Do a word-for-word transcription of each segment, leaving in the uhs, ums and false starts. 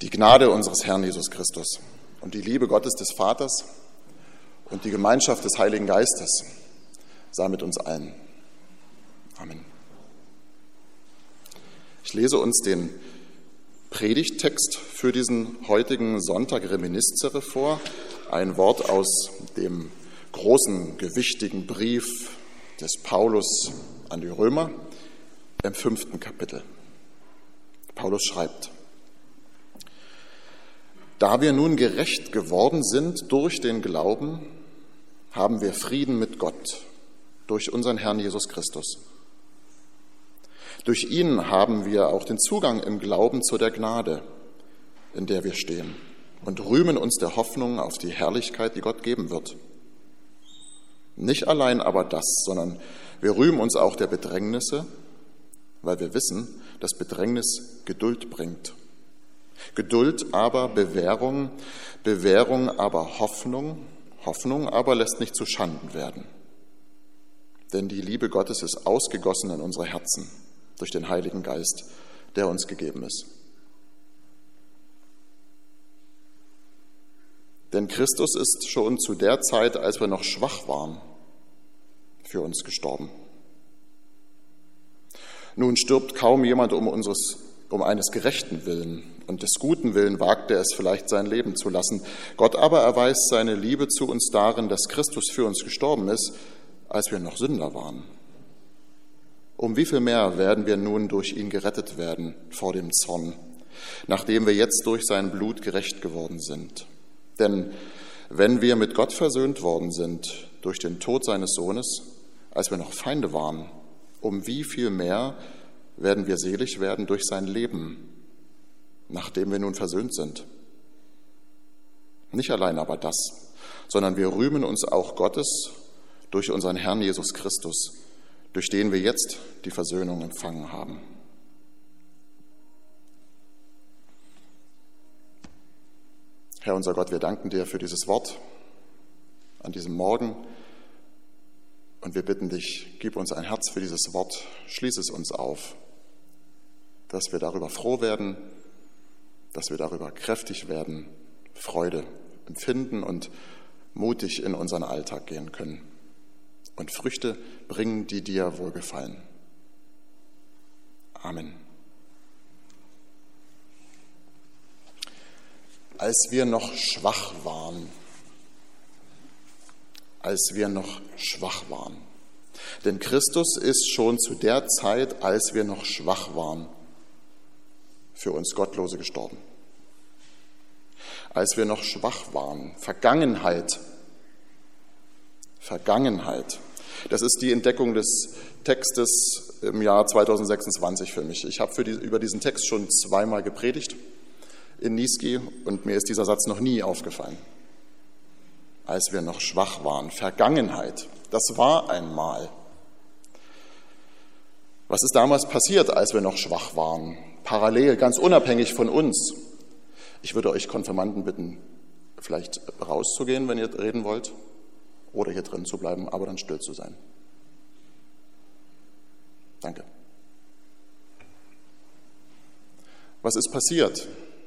Die Gnade unseres Herrn Jesus Christus und die Liebe Gottes des Vaters und die Gemeinschaft des Heiligen Geistes sei mit uns allen. Amen. Ich lese uns den Predigttext für diesen heutigen Sonntag Reminiscere vor, ein Wort aus dem großen, gewichtigen Brief des Paulus an die Römer im fünften Kapitel. Paulus schreibt: Da wir nun gerecht geworden sind durch den Glauben, haben wir Frieden mit Gott durch unseren Herrn Jesus Christus. Durch ihn haben wir auch den Zugang im Glauben zu der Gnade, in der wir stehen, und rühmen uns der Hoffnung auf die Herrlichkeit, die Gott geben wird. Nicht allein aber das, sondern wir rühmen uns auch der Bedrängnisse, weil wir wissen, dass Bedrängnis Geduld bringt. Geduld aber Bewährung, Bewährung aber Hoffnung, Hoffnung aber lässt nicht zu Schanden werden. Denn die Liebe Gottes ist ausgegossen in unsere Herzen durch den Heiligen Geist, der uns gegeben ist. Denn Christus ist schon zu der Zeit, als wir noch schwach waren, für uns gestorben. Nun stirbt kaum jemand um unseres, um eines gerechten Willen, und des guten Willen wagt er es vielleicht, sein Leben zu lassen. Gott aber erweist seine Liebe zu uns darin, dass Christus für uns gestorben ist, als wir noch Sünder waren. Um wie viel mehr werden wir nun durch ihn gerettet werden vor dem Zorn, nachdem wir jetzt durch sein Blut gerecht geworden sind. Denn wenn wir mit Gott versöhnt worden sind durch den Tod seines Sohnes, als wir noch Feinde waren, um wie viel mehr werden wir selig werden durch sein Leben, nachdem wir nun versöhnt sind. Nicht allein aber das, sondern wir rühmen uns auch Gottes durch unseren Herrn Jesus Christus, durch den wir jetzt die Versöhnung empfangen haben. Herr unser Gott, wir danken dir für dieses Wort an diesem Morgen und wir bitten dich, gib uns ein Herz für dieses Wort, schließ es uns auf, dass wir darüber froh werden, dass wir darüber kräftig werden, Freude empfinden und mutig in unseren Alltag gehen können und Früchte bringen, die dir wohlgefallen. Amen. Als wir noch schwach waren, als wir noch schwach waren. Denn Christus ist schon zu der Zeit, als wir noch schwach waren, für uns Gottlose gestorben. Als wir noch schwach waren. Vergangenheit. Vergangenheit. Das ist die Entdeckung des Textes im Jahr zweitausendsechsundzwanzig für mich. Ich habe für die, über diesen Text schon zweimal gepredigt in Niesky und mir ist dieser Satz noch nie aufgefallen. Als wir noch schwach waren. Vergangenheit. Das war einmal. Was ist damals passiert, als wir noch schwach waren? Parallel, ganz unabhängig von uns. Ich würde euch Konfirmanden bitten, vielleicht rauszugehen, wenn ihr reden wollt, oder hier drin zu bleiben, aber dann still zu sein. Danke. Was ist passiert,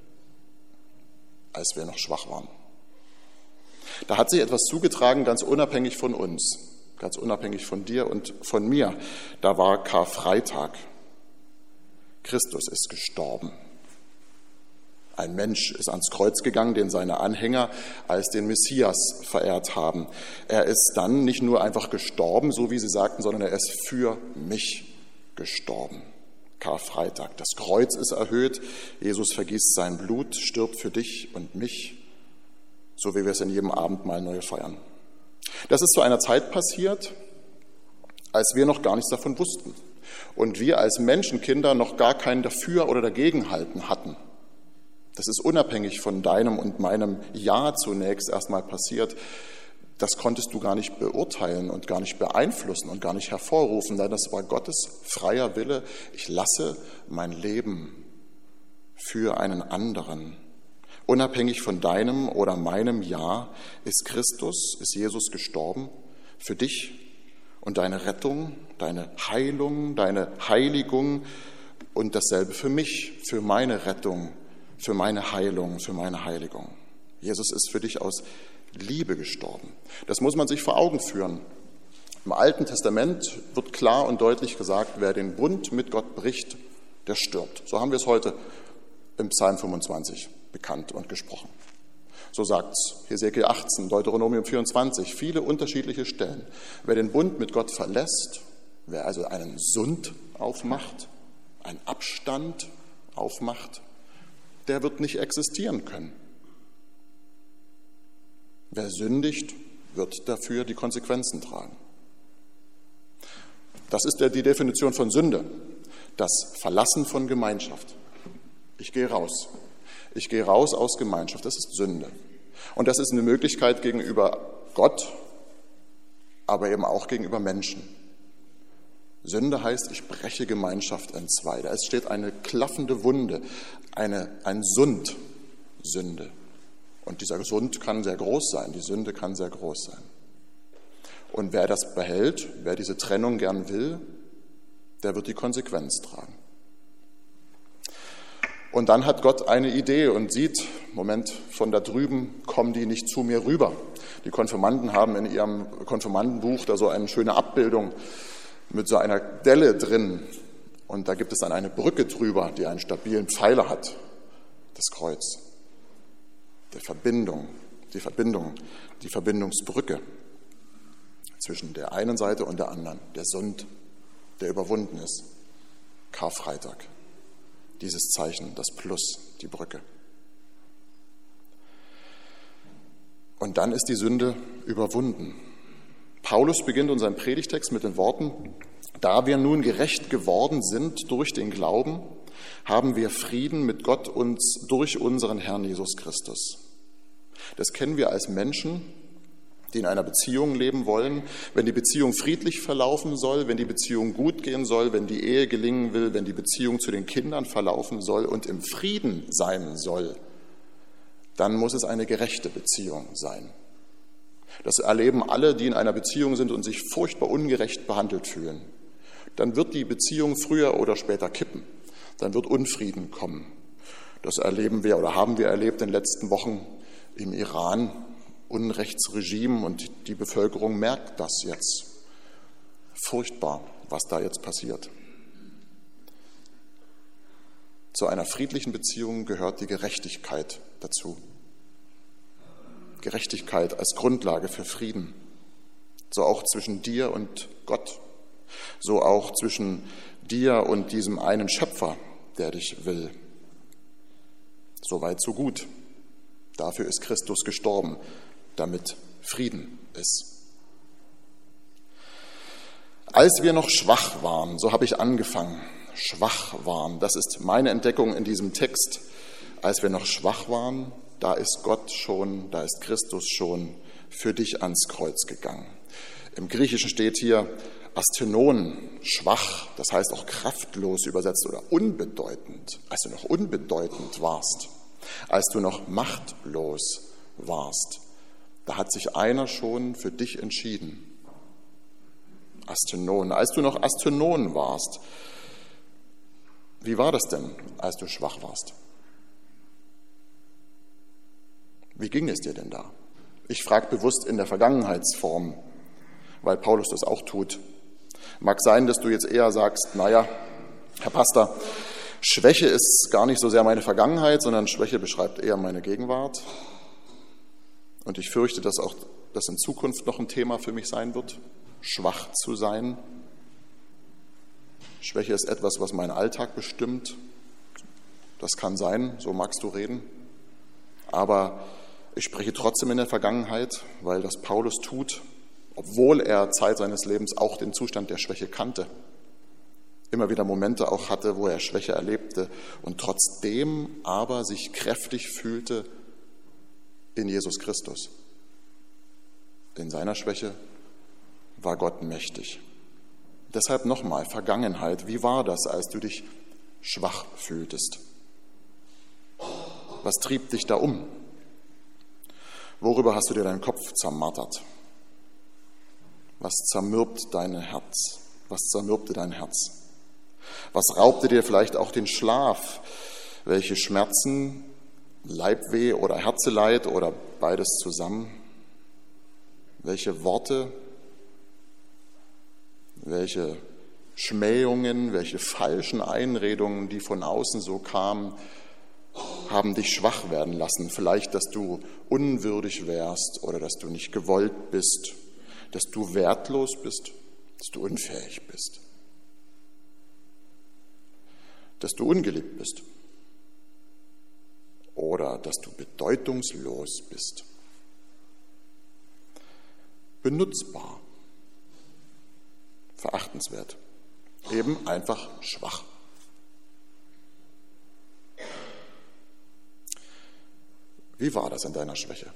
als wir noch schwach waren? Da hat sich etwas zugetragen, ganz unabhängig von uns, ganz unabhängig von dir und von mir. Da war Karfreitag. Christus ist gestorben. Ein Mensch ist ans Kreuz gegangen, den seine Anhänger als den Messias verehrt haben. Er ist dann nicht nur einfach gestorben, so wie sie sagten, sondern er ist für mich gestorben. Karfreitag. Das Kreuz ist erhöht. Jesus vergießt sein Blut, stirbt für dich und mich, so wie wir es in jedem Abendmahl neu feiern. Das ist zu einer Zeit passiert, als wir noch gar nichts davon wussten und wir als Menschenkinder noch gar kein Dafür- oder Dagegenhalten hatten. Das ist unabhängig von deinem und meinem Ja zunächst erstmal passiert. Das konntest du gar nicht beurteilen und gar nicht beeinflussen und gar nicht hervorrufen, denn das war Gottes freier Wille. Ich lasse mein Leben für einen anderen. Unabhängig von deinem oder meinem Ja ist Christus, ist Jesus gestorben für dich und deine Rettung, deine Heilung, deine Heiligung und dasselbe für mich, für meine Rettung, für meine Heilung, für meine Heiligung. Jesus ist für dich aus Liebe gestorben. Das muss man sich vor Augen führen. Im Alten Testament wird klar und deutlich gesagt, wer den Bund mit Gott bricht, der stirbt. So haben wir es heute im Psalm fünfundzwanzig bekannt und gesprochen. So sagt es Hesekiel achtzehn, Deuteronomium vierundzwanzig, viele unterschiedliche Stellen. Wer den Bund mit Gott verlässt, wer also einen Sund aufmacht, einen Abstand aufmacht, der wird nicht existieren können. Wer sündigt, wird dafür die Konsequenzen tragen. Das ist ja die Definition von Sünde, das Verlassen von Gemeinschaft. Ich gehe raus. Ich gehe raus aus Gemeinschaft, das ist Sünde. Und das ist eine Möglichkeit gegenüber Gott, aber eben auch gegenüber Menschen. Sünde heißt, ich breche Gemeinschaft entzwei. Da steht eine klaffende Wunde, eine, ein Sund, Sünde. Und dieser Sund kann sehr groß sein, die Sünde kann sehr groß sein. Und wer das behält, wer diese Trennung gern will, der wird die Konsequenz tragen. Und dann hat Gott eine Idee und sieht, Moment, von da drüben kommen die nicht zu mir rüber. Die Konfirmanden haben in ihrem Konfirmandenbuch da so eine schöne Abbildung mit so einer Delle drin. Und da gibt es dann eine Brücke drüber, die einen stabilen Pfeiler hat, das Kreuz. Der Verbindung, die Verbindung, die Verbindungsbrücke zwischen der einen Seite und der anderen, der Sund, der überwunden ist. Karfreitag, dieses Zeichen, das Plus, die Brücke. Und dann ist die Sünde überwunden. Paulus beginnt unseren Predigtext mit den Worten: Da wir nun gerecht geworden sind durch den Glauben, haben wir Frieden mit Gott uns durch unseren Herrn Jesus Christus. Das kennen wir als Menschen, die in einer Beziehung leben wollen. Wenn die Beziehung friedlich verlaufen soll, wenn die Beziehung gut gehen soll, wenn die Ehe gelingen will, wenn die Beziehung zu den Kindern verlaufen soll und im Frieden sein soll, dann muss es eine gerechte Beziehung sein. Das erleben alle, die in einer Beziehung sind und sich furchtbar ungerecht behandelt fühlen. Dann wird die Beziehung früher oder später kippen. Dann wird Unfrieden kommen. Das erleben wir oder haben wir erlebt in den letzten Wochen im Iran. Unrechtsregime und die Bevölkerung merkt das jetzt. Furchtbar, was da jetzt passiert. Zu einer friedlichen Beziehung gehört die Gerechtigkeit dazu. Gerechtigkeit als Grundlage für Frieden. So auch zwischen dir und Gott. So auch zwischen dir und diesem einen Schöpfer, der dich will. So weit, so gut. Dafür ist Christus gestorben, damit Frieden ist. Als wir noch schwach waren, so habe ich angefangen, schwach waren, das ist meine Entdeckung in diesem Text, als wir noch schwach waren, da ist Gott schon, da ist Christus schon für dich ans Kreuz gegangen. Im Griechischen steht hier Asthenon, schwach, das heißt auch kraftlos übersetzt oder unbedeutend, als du noch unbedeutend warst, als du noch machtlos warst. Da hat sich einer schon für dich entschieden. Asthenon, als du noch Asthenon warst. Wie war das denn, als du schwach warst? Wie ging es dir denn da? Ich frage bewusst in der Vergangenheitsform, weil Paulus das auch tut. Mag sein, dass du jetzt eher sagst, naja, Herr Pastor, Schwäche ist gar nicht so sehr meine Vergangenheit, sondern Schwäche beschreibt eher meine Gegenwart. Und ich fürchte, dass auch das in Zukunft noch ein Thema für mich sein wird, schwach zu sein. Schwäche ist etwas, was meinen Alltag bestimmt. Das kann sein, so magst du reden. Aber ich spreche trotzdem in der Vergangenheit, weil das Paulus tut, obwohl er Zeit seines Lebens auch den Zustand der Schwäche kannte. Immer wieder Momente auch hatte, wo er Schwäche erlebte und trotzdem aber sich kräftig fühlte in Jesus Christus. In seiner Schwäche war Gott mächtig. Deshalb nochmal, Vergangenheit, wie war das, als du dich schwach fühltest? Was trieb dich da um? Worüber hast du dir deinen Kopf zermartert? Was zermürbt dein Herz? Was zermürbte dein Herz? Was raubte dir vielleicht auch den Schlaf? Welche Schmerzen, Leibweh oder Herzeleid oder beides zusammen? Welche Worte, welche Schmähungen, welche falschen Einredungen, die von außen so kamen, haben dich schwach werden lassen. Vielleicht, dass du unwürdig wärst oder dass du nicht gewollt bist, dass du wertlos bist, dass du unfähig bist, dass du ungeliebt bist oder dass du bedeutungslos bist. Benutzbar, verachtenswert, eben einfach schwach. Wie war das in deiner Schwäche?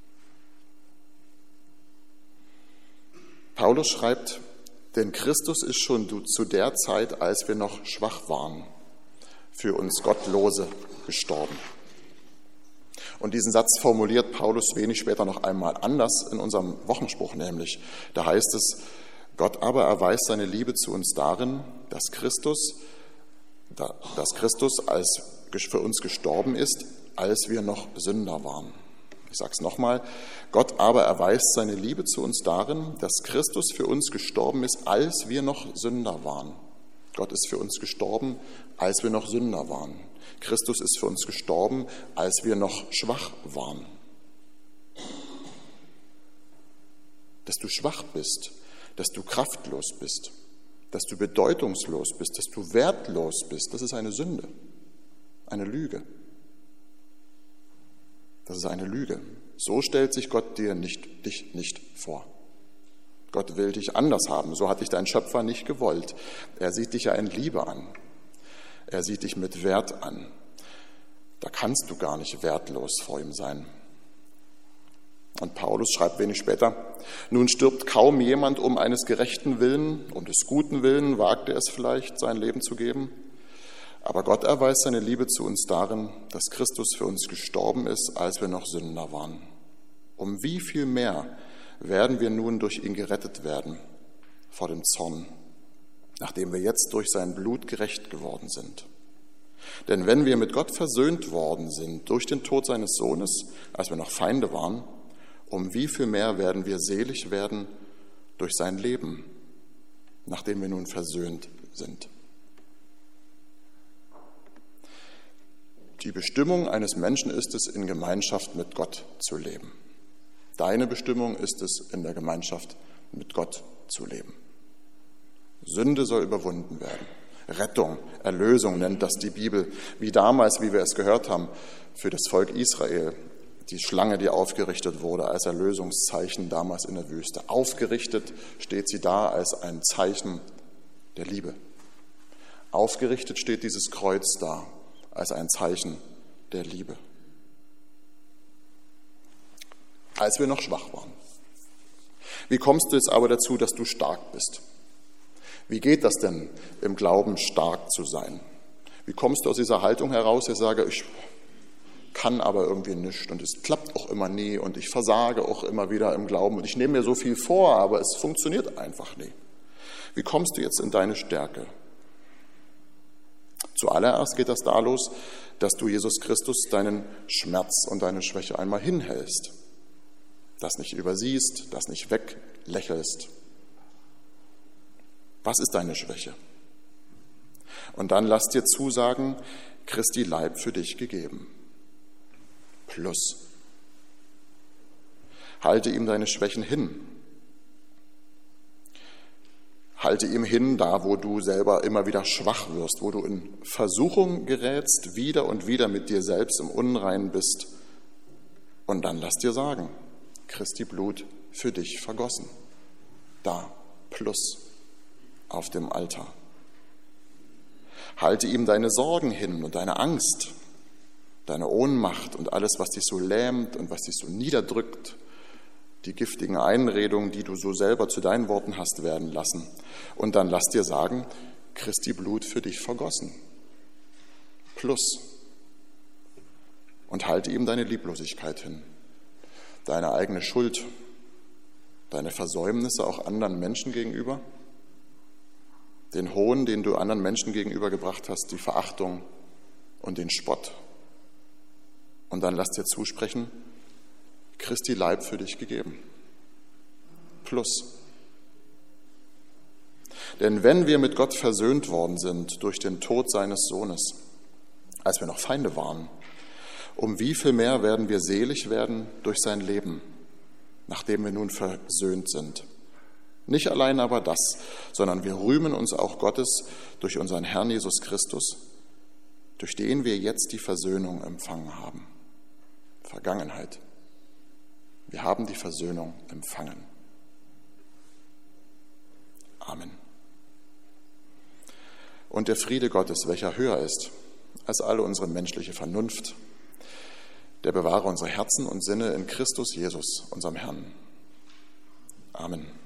Paulus schreibt, denn Christus ist schon zu der Zeit, als wir noch schwach waren, für uns Gottlose gestorben. Und diesen Satz formuliert Paulus wenig später noch einmal anders in unserem Wochenspruch nämlich. Da heißt es, Gott aber erweist seine Liebe zu uns darin, dass Christus, dass Christus als für uns gestorben ist, als wir noch Sünder waren. Ich sage es nochmal, Gott aber erweist seine Liebe zu uns darin, dass Christus für uns gestorben ist, als wir noch Sünder waren. Gott ist für uns gestorben, als wir noch Sünder waren. Christus ist für uns gestorben, als wir noch schwach waren. Dass du schwach bist, dass du kraftlos bist, dass du bedeutungslos bist, dass du wertlos bist, das ist eine Sünde, eine Lüge. Das ist eine Lüge. So stellt sich Gott dir nicht, dich nicht vor. Gott will dich anders haben. So hat dich dein Schöpfer nicht gewollt. Er sieht dich ja in Liebe an. Er sieht dich mit Wert an. Da kannst du gar nicht wertlos vor ihm sein. Und Paulus schreibt wenig später, nun stirbt kaum jemand um eines gerechten Willen, um des guten Willen wagt er es vielleicht, sein Leben zu geben. Aber Gott erweist seine Liebe zu uns darin, dass Christus für uns gestorben ist, als wir noch Sünder waren. Um wie viel mehr werden wir nun durch ihn gerettet werden vor dem Zorn, nachdem wir jetzt durch sein Blut gerecht geworden sind. Denn wenn wir mit Gott versöhnt worden sind durch den Tod seines Sohnes, als wir noch Feinde waren, um wie viel mehr werden wir selig werden durch sein Leben, nachdem wir nun versöhnt sind. Die Bestimmung eines Menschen ist es, in Gemeinschaft mit Gott zu leben. Deine Bestimmung ist es, in der Gemeinschaft mit Gott zu leben. Sünde soll überwunden werden. Rettung, Erlösung nennt das die Bibel, wie damals, wie wir es gehört haben, für das Volk Israel. Die Schlange, die aufgerichtet wurde als Erlösungszeichen damals in der Wüste. Aufgerichtet steht sie da als ein Zeichen der Liebe. Aufgerichtet steht dieses Kreuz da als ein Zeichen der Liebe. Als wir noch schwach waren. Wie kommst du jetzt aber dazu, dass du stark bist? Wie geht das denn, im Glauben stark zu sein? Wie kommst du aus dieser Haltung heraus, ich sage, ich kann aber irgendwie nichts und es klappt auch immer nie und ich versage auch immer wieder im Glauben und ich nehme mir so viel vor, aber es funktioniert einfach nie. Wie kommst du jetzt in deine Stärke? Zuallererst geht das da los, dass du Jesus Christus deinen Schmerz und deine Schwäche einmal hinhältst, das nicht übersiehst, das nicht weglächelst. Was ist deine Schwäche? Und dann lass dir zusagen, Christi Leib für dich gegeben. Plus. Halte ihm deine Schwächen hin. Halte ihm hin, da wo du selber immer wieder schwach wirst, wo du in Versuchung gerätst, wieder und wieder mit dir selbst im Unreinen bist. Und dann lass dir sagen, Christi Blut für dich vergossen. Da, plus, auf dem Altar. Halte ihm deine Sorgen hin und deine Angst, deine Ohnmacht und alles, was dich so lähmt und was dich so niederdrückt, die giftigen Einredungen, die du so selber zu deinen Worten hast werden lassen. Und dann lass dir sagen, Christi Blut für dich vergossen. Plus. Und halte ihm deine Lieblosigkeit hin, deine eigene Schuld, deine Versäumnisse auch anderen Menschen gegenüber, den Hohn, den du anderen Menschen gegenüber gebracht hast, die Verachtung und den Spott. Und dann lass dir zusprechen, Christi Leib für dich gegeben. Plus. Denn wenn wir mit Gott versöhnt worden sind durch den Tod seines Sohnes, als wir noch Feinde waren, um wie viel mehr werden wir selig werden durch sein Leben, nachdem wir nun versöhnt sind. Nicht allein aber das, sondern wir rühmen uns auch Gottes durch unseren Herrn Jesus Christus, durch den wir jetzt die Versöhnung empfangen haben. Vergangenheit. Wir haben die Versöhnung empfangen. Amen. Und der Friede Gottes, welcher höher ist als alle unsere menschliche Vernunft, der bewahre unsere Herzen und Sinne in Christus Jesus, unserem Herrn. Amen.